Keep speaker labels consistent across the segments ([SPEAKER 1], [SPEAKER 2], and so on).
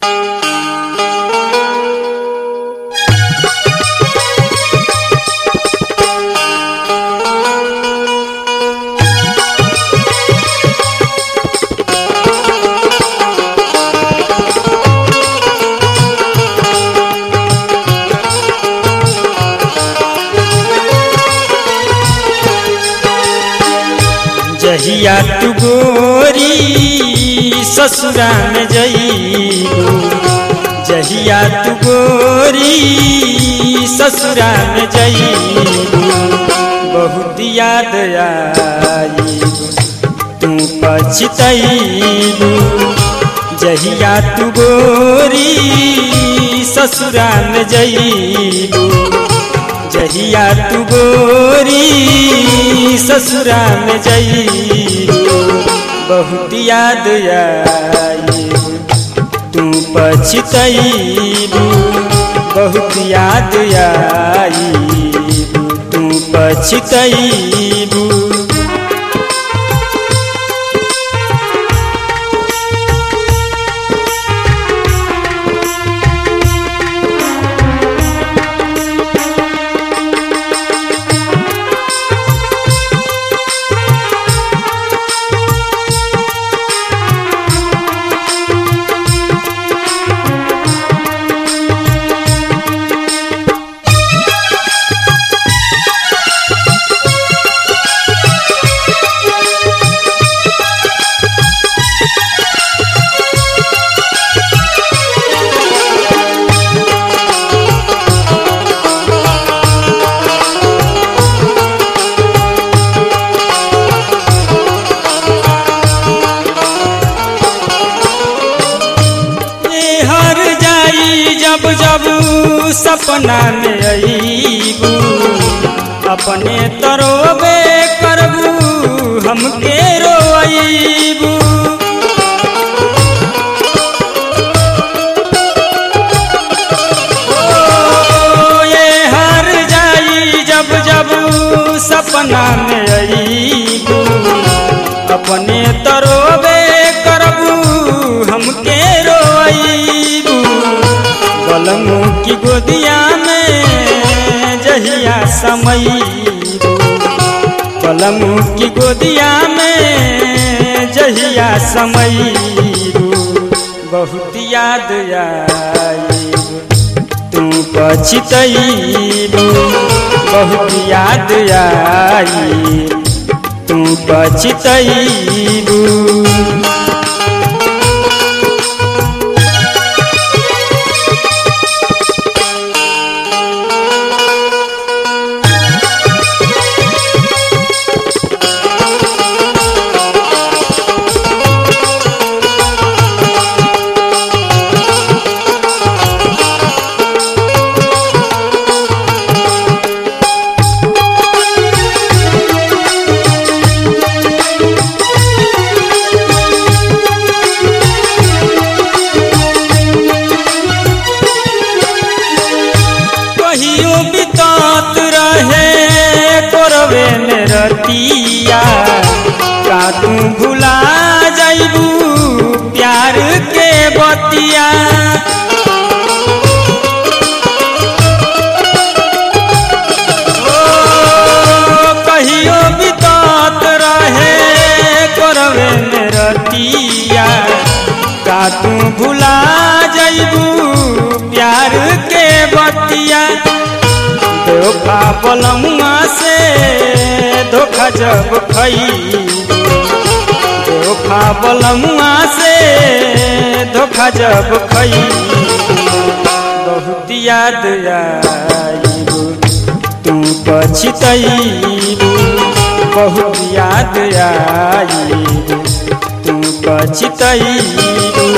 [SPEAKER 1] जहिया तू गोरी ससुरा में जइबू, जहिया तू गोरी ससुरा में जइबू, बहुत याद आईबू तू पछतइबू। जहिया तू गोरी ससुरा में जइबू, जहिया तू गोरी ससुरा में जइबू, बहुत याद आईबू तू पछतइबू, बहुत याद आईबू तू पछतइबू। जब सपना में अईबू, अपने तरोबे करबू हमके रोईबू। ये हर जाई जब जब सपना में अईबू, अपने तरोबे करबू हमके रोईबू। पलमों की गोदिया में जहिया समईबू, पलमों की गोदिया में जहिया समईबू, बहुत याद आईबू तू पछतइबू, बहुत याद आईबू तू पछतइबू। रतिया का तू भुला जाइबू प्यार के बतिया। ओ कहियो बितात रहे करवे में रतिया, का तू भुला जाइबू प्यार के बतिया। धोखा पलमुआ से धोखा जब खइबू, धोखा पलमुआ से धोखा जब खइबू, बहुत याद आईबू तू पछतइबू, बहुत याद आईबू तू पछतइबू।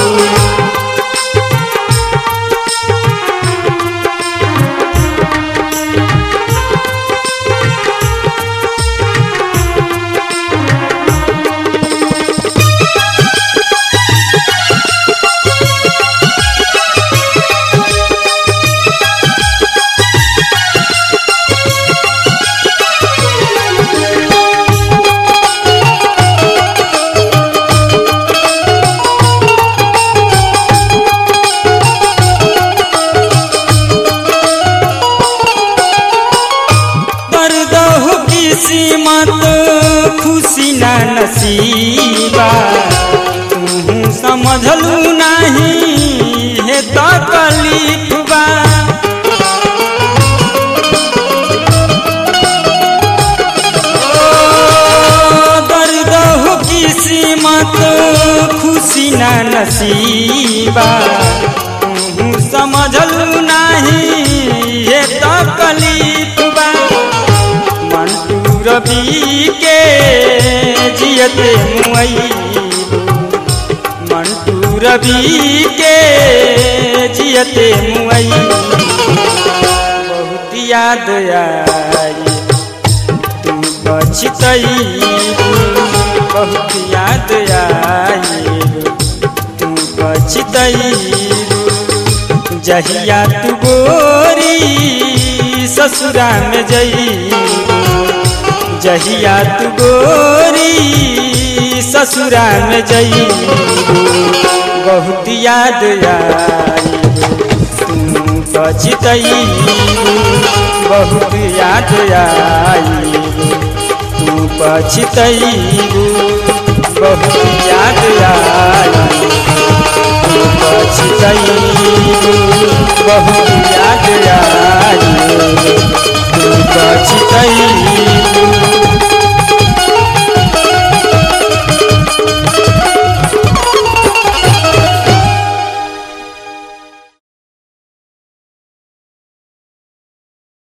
[SPEAKER 1] रवि के जियते मुआइबू, मंटू रवि के जियते मुआइबू। बहुत याद आई तू पछतैबू, बहुत याद आई तू पछतैबू। जहिया तू गोरी ससुरा में जइबू, जहिया तू गोरी ससुरा में जइबू। बहुत याद आई तू पछतैबू, बहुत याद आई तू पछतैबू, बहुत याद आई तू पछतैबू, बहुत याद आई तू पछतैबू।